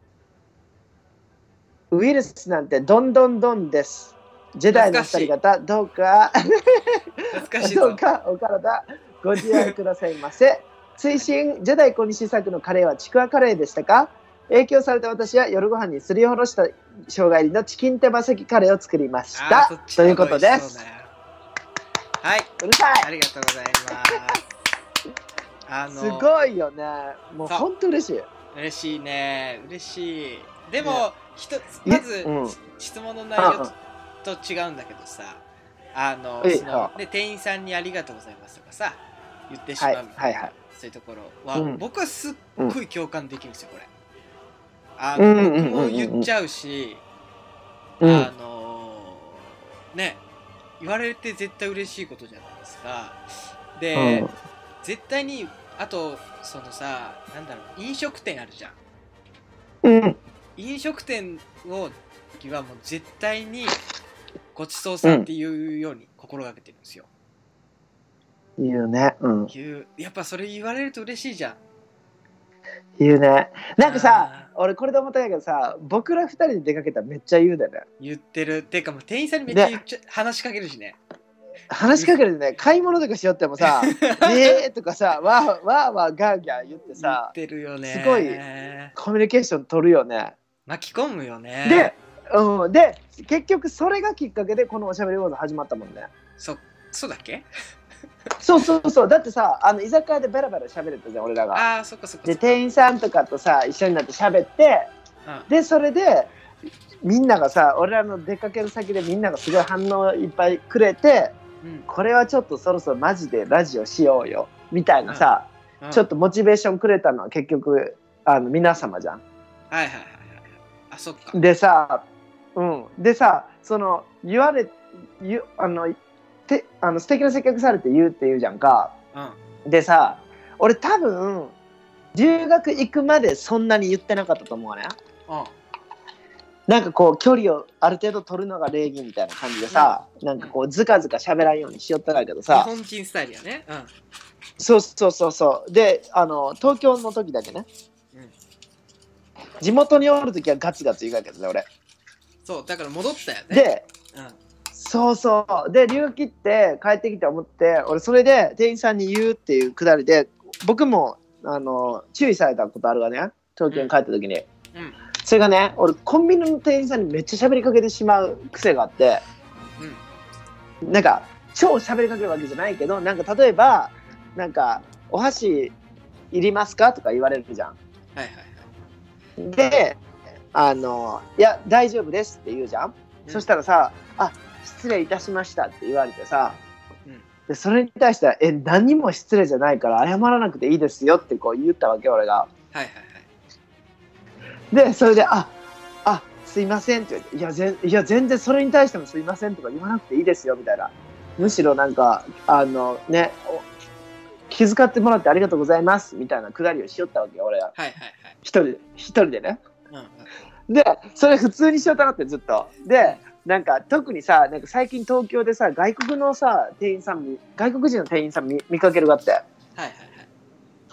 ウイルスなんてどんどんどんです。ジェダイのお二人方、どうかどうかお体ご自愛くださいませ。推進ジェダイ小西作のカレーはちくわカレーでしたか？影響された私は夜ご飯にすりおろした生姜入りのチキン手羽先カレーを作りましたということです。 はい、 うるさい。 ありがとうございます。あのすごいよね。もう本当嬉しい。 嬉しいね。嬉しい。でも、ね、まず、うん、質問の内容と違うんだけどさ、あのそので店員さんにありがとうございますとかさ言ってしまうみたいな、はいはいはい、そういうところは、うん、僕はすっごい共感できるんですよこれ。あの、うん、僕も言っちゃうし、うん、あのね言われて絶対嬉しいことじゃないですか。で、うん、絶対にあとそのさなんだろう飲食店あるじゃん。うん、飲食店をはもう絶対にごちそうさんっていうように心がけてるんですよ。 言うね。うん。 言う。やっぱそれ言われると嬉しいじゃん。 言うね。なんかさ、俺これで思ったんだけどさ、僕ら二人で出かけたらめっちゃ言うだよね。 言ってる。ていうかもう店員さんにめっちゃ言っちゃ話しかけるしね。 話しかけるね。買い物とかしよってもさ、えーとかさ、わーわーわーガーギャー言ってさ、 言ってるよね。 すごいコミュニケーション取るよね。 巻き込むよね。 で、うん、で結局それがきっかけでこのおしゃべり講座始まったもんね。 そそうだっけ？ そうそうそう。だってさ、あの居酒屋でベラベラ喋れたじゃん俺らが。 ああ、そっかそっか。 で店員さんとかとさ一緒になって喋って、うん、でそれでみんながさ俺らの出かける先でみんながすごい反応いっぱいくれて、うん、これはちょっとそろそろマジでラジオしようよみたいなさ、うんうん、ちょっとモチベーションくれたのは結局あの皆様じゃん。 はいはいはいはい。あ、そっか。 でさ、うん、でさその言われゆあのてあの素敵な接客されて言うって言うじゃんか、うん、でさ俺多分留学行くまでそんなに言ってなかったと思うね、うん、なんかこう距離をある程度取るのが礼儀みたいな感じでさ、うん、なんかこうずかずか喋らんようにしよったんだけどさ、 日本人スタイルやね、うん、 そうそうそうそうであの東京の時だけね、うん、地元におる時はガツガツ言うけどね俺。 そうだから戻ったよね。 で、うんそうそうで留学行って帰ってきて思って俺それで店員さんに言うっていうくだりで僕もあの注意されたことあるわね東京に帰った時に、うん、それがね俺コンビニの店員さんにめっちゃ喋りかけてしまう癖があって、うん、なんか超喋りかけるわけじゃないけどなんか例えばなんかお箸いりますかとか言われるじゃん。はいはいはい。であのいや大丈夫ですって言うじゃん、うん、そしたらさあ失礼いたしましたって言われてさ、うん、でそれに対してはえ何も失礼じゃないから謝らなくていいですよってこう言ったわけ俺が。はいはいはい。でそれでああすいませんって言っていやぜいや全然それに対してもすいませんとか言わなくていいですよみたいなむしろなんかあのね気遣ってもらってありがとうございますみたいなくだりをしよったわけよ俺が。はいはいはい。一人で一人でね。うんうん、でそれ普通にしよったなってずっとで。なんか特にさなんか最近東京でさ外国のさ店員さん外国人の店員さん 見, 見かけるがあって、はいはいはい、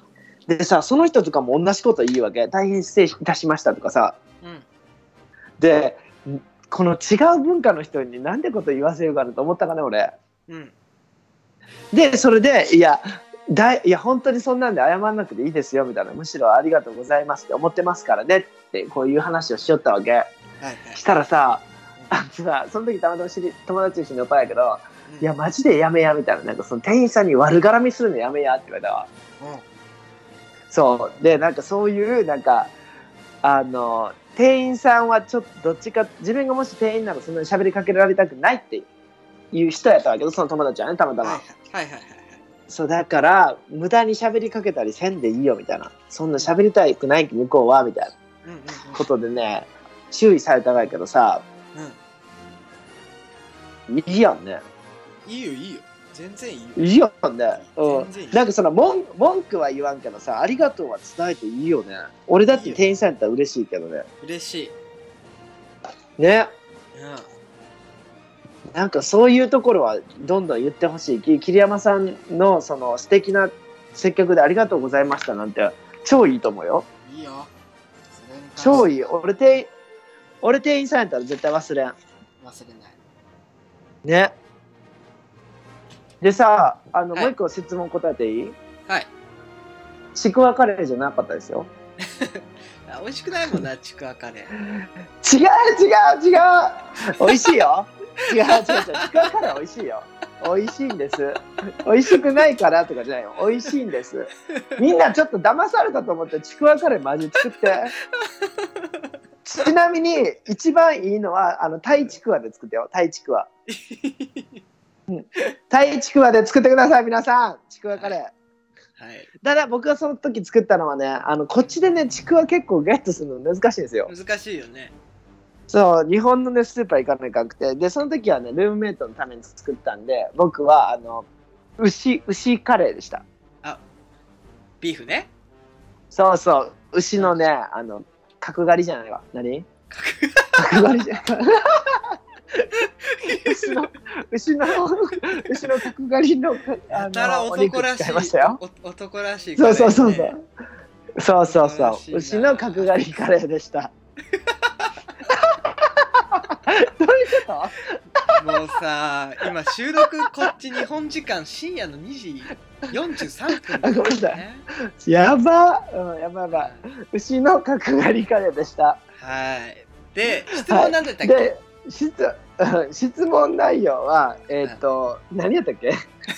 でさ、その人とかも同じこと言うわけ。大変失礼いたしましたとかさ、うん、でこの違う文化の人になんてこと言わせるかなと思ったかね俺、うん、でそれでいやだいいや本当にそんなんで謝らなくていいですよみたいな、むしろありがとうございますって思ってますからねってこういう話をしよったわけ、はいはい、したらさ、あのさその時たまたま知り友達と一緒におったんやけど、うん、いやマジでやめやみたいな、なんかその店員さんに悪絡みするのやめやって言われたわ、うん、そうでなんかそういうなんかあの店員さんはちょっとどっちか、自分がもし店員ならそんなに喋りかけられたくないっていう人やったわけど、その友達はねたまたま、はいはいはいはい、そうだから無駄に喋りかけたりせんでいいよみたいな、そんな喋りたくない向こうはみたいなことでね注意されたわけどさ、うん、いいやんね。 いいよいいよ全然いいよ。 いいよね、うん、なんかその文文句は言わんけどさ、ありがとうは伝えていいよね。俺だって店員さんやったら嬉しいけどね。 嬉しいね、うん、なんかそういうところはどんどん言ってほしい。桐山さんのその素敵な接客でありがとうございましたなんて超いいと思うよ。 いいよ超いい。俺店俺店員さんやったら絶対忘れん。 忘れないね。でさ、あの、はい、もう一個質問答えていい？ はい。 ちくわカレーじゃなかったですよ。 美味しくないもんな、ちくわカレー。 違う違う違う。美味しいよ。違う違う違う。ちくわカレー美味しいよ。美味しいんです。美味しくないからとかじゃないよ。美味しいんです。みんなちょっと騙されたと思ってちくわカレーマジ作って。ちなみに一番いいのはあのタイちくわで作ってよ。タイちくわ。タイちくわで作ってください皆さん。ちくわカレー、はいはい、ただ僕がその時作ったのはね、あのこっちでねちくわ結構ゲットするの難しいんですよ。 難しいよね。 そう日本のねスーパー行かないかんくて、でその時はねルームメイトのために作ったんで、僕はあの牛牛カレーでした。 あ、ビーフね。 そうそう牛のね、あの角刈りじゃないわ。何？角刈りじゃない牛の牛の牛の角刈りのあのお肉使いましたよ。 男らしい、 ね。そうそうそうそうそうそうそう牛の角刈りカレーでした。どういうこと？ もうさ今収録こっち日本時間深夜のにじよんじゅうさんぷん、ね、 あごめんなさい。やば、うん、やばやば牛の角刈りカレーでした。 はい。で質問なんだったっけ？ はい、で質質問内容はえっ、ー、と、うん、何やったっけ？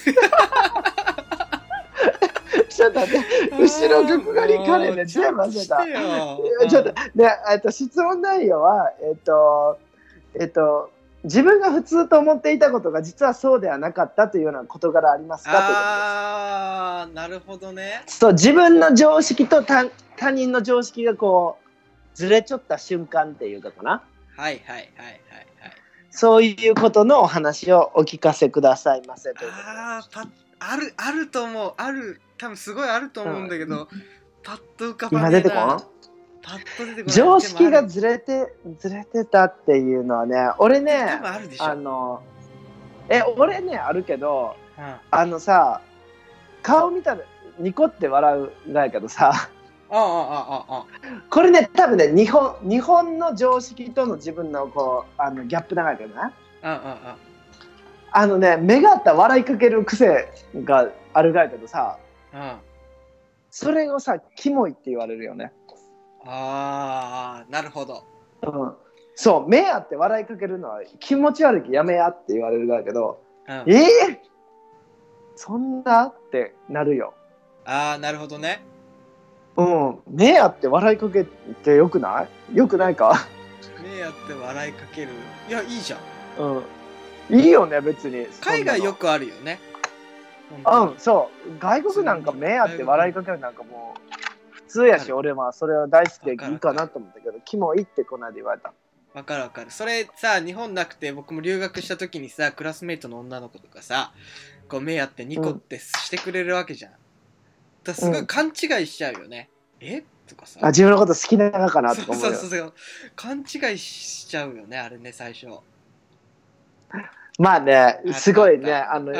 ちょっと待って、後ろ角刈りカレーで全部忘れた。ちょっとで、えっと質問内容はえっ、ー、とえっ、ー、と自分が普通と思っていたことが実はそうではなかったというような事柄ありますか？ あー、なるほどね。 そう自分の常識と 他, 他人の常識がこうずれちゃった瞬間っていうかかな。 はいはいはいはいはい。 そういうことのお話をお聞かせくださいませ。 ああ、パあるあると思う。ある多分すごいあると思うんだけど、うん、パッと浮かばないな。今出てこん？パッと出てこない。 常識がずれてずれてたっていうのはね、俺ね、 あるでしょ。 あのえ俺ねあるけど、うん、あのさ顔見たらニコって笑うぐらいけどさ。 ああああああこれね多分ね日本日本の常識との自分のこうあのギャップ長いけどね。あああああのね目が合ったら笑いかける癖があるがやけどさ、うん、それをさキモいって言われるよね。 ああなるほど、 うん、そう目合って笑いかけるのは気持ち悪いけどやめやって言われるがやけど、うん、えー、そんなってなるよ。 ああなるほどね。 うん、目あって笑いかけてよくない？よくないか？ 目あって笑いかける。いやいいじゃん。うん。いいよね別に。 海外よくあるよね。 うんそう外国なんか目あって笑いかけるなんかもう普通やし、俺はそれは大好きでいいかなと思ったけど、キモいってこないで言われた。 わかるわかる。それさ日本なくて僕も留学した時にさクラスメイトの女の子とかさこう目あってニコってしてくれるわけじゃん。だすごい勘違いしちゃうよね、うん、えとかさあ自分のこと好きなのかなとか思うよ。 そうそうそう勘違いしちゃうよねあれね最初。 まあねすごいねあの、うん、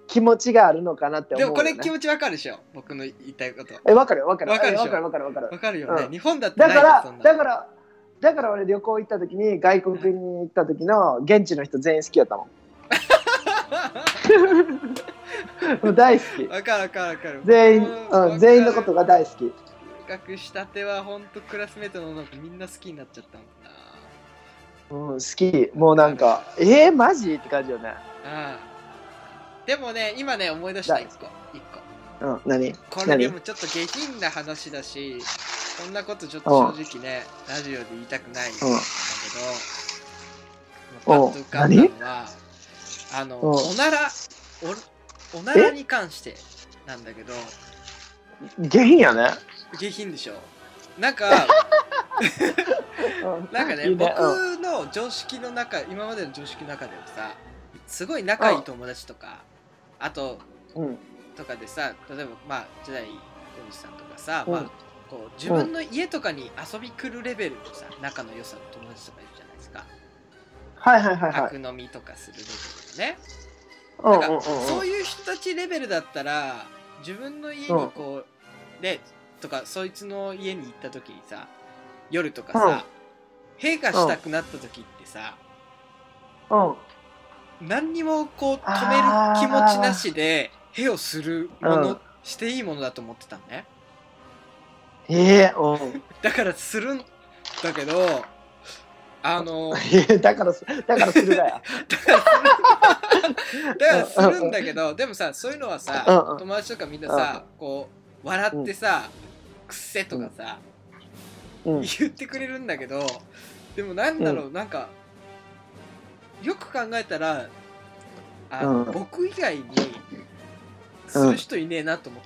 気持ちがあるのかなって思うよ、ね、 でもこれ気持ちわかるでしょ、僕の言いたいこと。 え、わかるわかるわかるでしょ、 わかるわかるわかるわかるよね、 うん、 日本だってないだからそんなだからだから俺旅行行った時に外国に行った時の現地の人全員好きやったもんもう大好き。 わかるわかるわかる。 全員、うん、全員のことが大好き。 学したてはほんとクラスメートの女の子みんな好きになっちゃったもんな。 うん、好き。もうなんかえー、マジって感じよね。 うん。でもね、今ね思い出した一個一個。うん、何？ これでもちょっと下品な話だし、こんなことちょっと正直ね、ラジオで言いたくないんだけど、パッと浮かんだのは、あの、おなら、お、おならに関してなんだけど、 下品やね。 下品でしょ。なんか、なんかね、いいね、僕の常識の中、今までの常識の中ではさ、すごい仲いい友達とか、あと、うん、とかでさ、例えば、まあ、時代小西さんとかさ、うん、まあ、こう自分の家とかに遊び来るレベルのさ、仲の良さの友達とかいるじゃないですか。 はいはいはいはい。 宅飲みとかするレベルね。なんか、そういう人たちレベルだったら、自分の家にこう、で、とか、そいつの家に行った時にさ、夜とかさ、屁がしたくなった時ってさ、うん、何にもこう止める気持ちなしで、屁をするもの、うん、していいものだと思ってたのね。 ええー、うん。 だからするんだけど、あのだからだからするだよ。 だからするんだけど、でもさ、そういうのはさ、友達とかみんなさ、こう笑ってさ、くっせとかさ、うん、言ってくれるんだけど、でもなんだろう、うん、なんかよく考えたら、あの、うん、僕以外にする人いねえなと思った。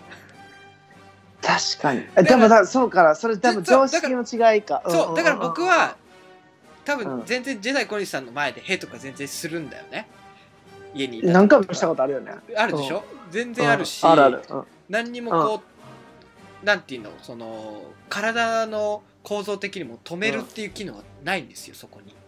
確かに。でもだそうから、それ多分常識の違いか。 そう、だから僕は多分全然ジェダイ小西さんの前で屁とか全然するんだよね。家にいた何回もしたことあるよね。 あるでしょ、うん、全然あるし、 うん、あるある、うん、 何にもこう、なんていうの、その体の構造的にも止めるっていう機能はないんですよ、そこに。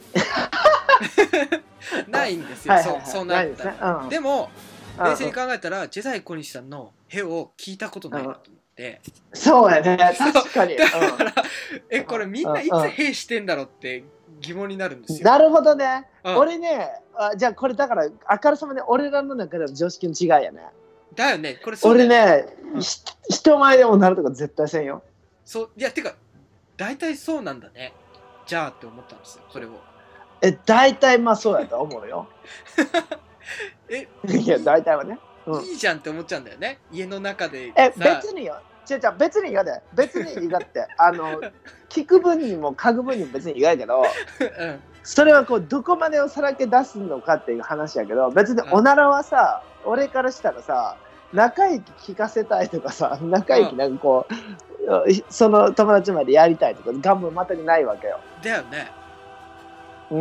ないんですよ、はいはいはい、そう、そうなったら、ね、うん、でも冷静に考えたら、ジェダイ小西さんの屁を聞いたことないなと思って、 うん、そうやね、確かに。 だから、うん、え、これみんないつ屁してんだろうって疑問になるんですよ。 なるほどね、うん、俺ね、あ、じゃあこれだからあからさまで俺らの中での常識の違いやね。 だよね、これそうだよね。 俺ね、うん、人前でもなるとか絶対せんよ。 そう、いや、てか大体そうなんだね、じゃあって思ったんですよ、それを。 え、大体まあそうやと思うよ。 え、 いや大体はね、 うん、いいじゃんって思っちゃうんだよね、家の中で。 え、別によ、違う違う、別にいいがで、別にいいがってあの聞く分にも嗅ぐ分にも別にいいがやけど、うん、それはこうどこまでをさらけ出すのかっていう話やけど、別におならはさ、うん、俺からしたらさ、仲良き聞かせたいとかさ、仲良きなんかこう、うん、その友達までやりたいとか願望全くないわけよ。 だよね。 うん、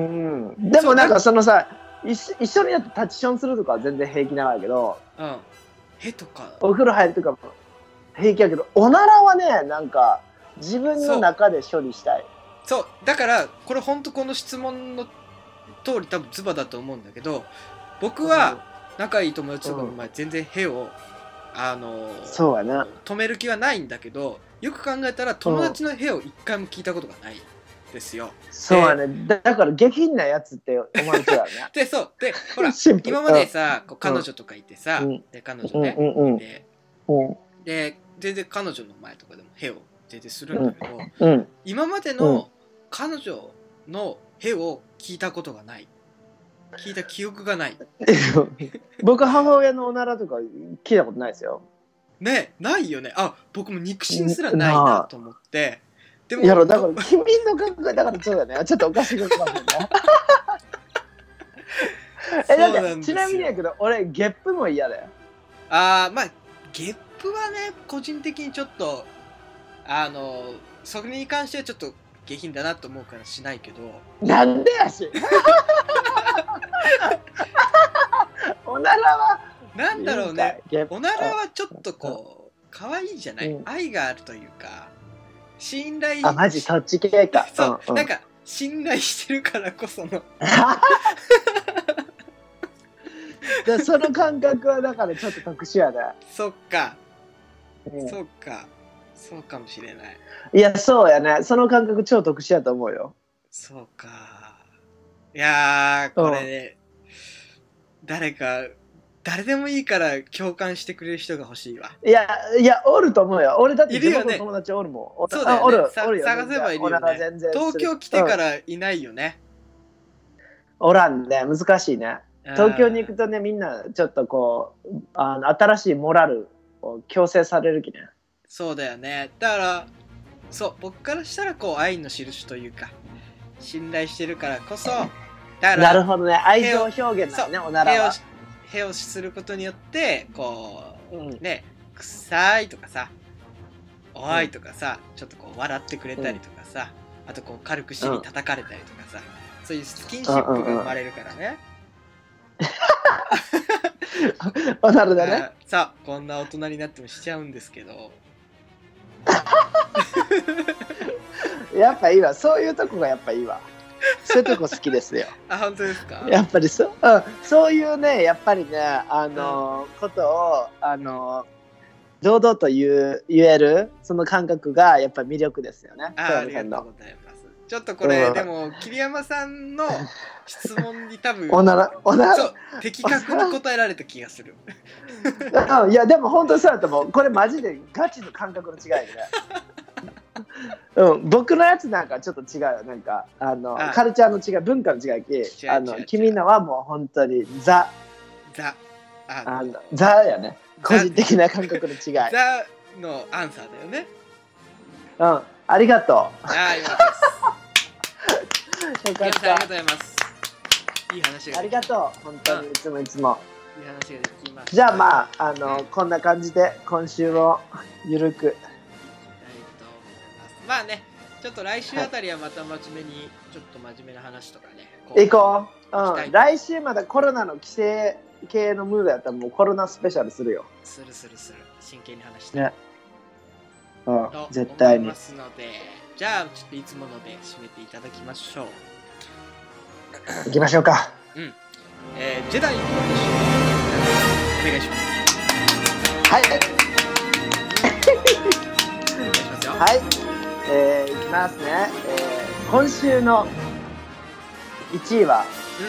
でもなんかそのさ、一, 一緒になってタッチションするとかは全然平気なんやけど、 うん、へとかお風呂入るとかも平気やけど、おならはね、なんか自分の中で処理したい。 そう、だからこれ本当この質問の通り多分ズバだと思うんだけど、僕は仲いい友達とかの前全然へを、あのー、 そうやな、 止める気はないんだけど、よく考えたら友達のへを一回も聞いたことがないですよ。 そうやね、だ, だから下品なやつって思われてるよね。 で、そうで、ほら今までさ、こう彼女とかいてさ、うん、で彼女ね、うんうん、で、うん、で全然彼女の前とかでもへを全然するんだけど、うん、今までの彼女のへを聞いたことがない、聞いた記憶がない。 僕母親のおならとか聞いたことないですよ。 ね、ないよね。あ、僕も肉親すらないなと思って。 でもやろ、だから君の考えだからそうだね。ちょっとおかしいことなんだね。え、だってちなみにやけど俺ゲップも嫌だよ。 ああ、まあゲップはね、個人的にちょっとあのそれに関してはちょっと下品だなと思うからしないけど。 なんでやし。おならはなんだろうね。おならはちょっとこう可愛いじゃない、うん、愛があるというか。信頼、 あ、マジそっち系か。 そう、うんうん、なんか信頼してるからこそのでその感覚はだからちょっと特殊やね。 そっか、 うん、 そっか、そうかもしれない。 いやそうやね、その感覚超特殊やと思うよ。 そうか。いやーこれね、うん、誰か誰でもいいから共感してくれる人が欲しいわ。 いやいやおると思うよ。俺だって地元の友達おるもん。 そうだよね。おるおるよ。 探せばいるよね。東京来てからいないよね。 うん、おらんね、難しいね。東京に行くとね、みんなちょっとこうあの新しいモラルを強制されるきね。 そうだよね。だからそう僕からしたらこう愛の印というか信頼してるからこそ、だからなるほどね、愛情表現なんね、おならは。 へをすることによってこう、うん、ね、臭いとかさ、おいとかさ、うん、ちょっとこう笑ってくれたりとかさ、うん、あとこう軽く尻叩かれたりとかさ、うん、そういうスキンシップが生まれるからね。 おなるだね。 さあこんな大人になってもしちゃうんですけど。 やっぱいいわ、そういうとこがやっぱいいわ。そういうとこ好きですよ。 あ、本当ですか。 やっぱりそ、うん、そういうね、やっぱりね、あの、うん、ことをあの堂々と言う言えるその感覚がやっぱり魅力ですよね。 あ、ありがとうございます。ちょっとこれ、うん、でも桐山さんの質問に多分おならおならそう的確に答えられた気がする。 いやでも本当にそうだと思う。これマジでガチの感覚の違いでね。うん、僕のやつなんかちょっと違うよ。なんかあのあカルチャーの違い、文化の違いき、あの君のはもう本当にザザあのあのザやね。個人的な感覚の違い。ザのアンサーだよね。 うん、ありがとう。ああ、よかったです。よかった。ありがとうございます。いい話が。 ありがとう。本当にいつもいつも。 いい話ができました。 じゃあまああの、うん、こんな感じで今週をゆるく。 まあね、ちょっと来週あたりはまた真面目に、はい、ちょっと真面目な話とかね。 行こう。うん。来週まだコロナの規制系のムードやったらもうコロナスペシャルするよ。 するするする。真剣に話して。 ね。うん。絶対に。 ますので、じゃあちょっといつもので締めていただきましょう。 行きましょうか。 うん。えー、ジェダイの話お願いします。 はい。 お願いしますよ。 はい。えー、いきますね、えー、今週のいちいは、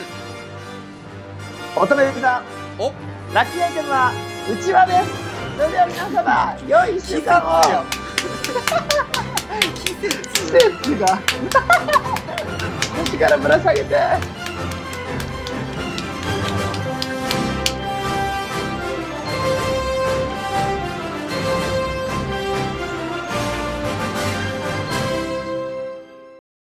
うん、乙女座おラッキーアイテムはうちわです。それでは皆様良いいっしゅうかんを。季節が腰からぶら下げて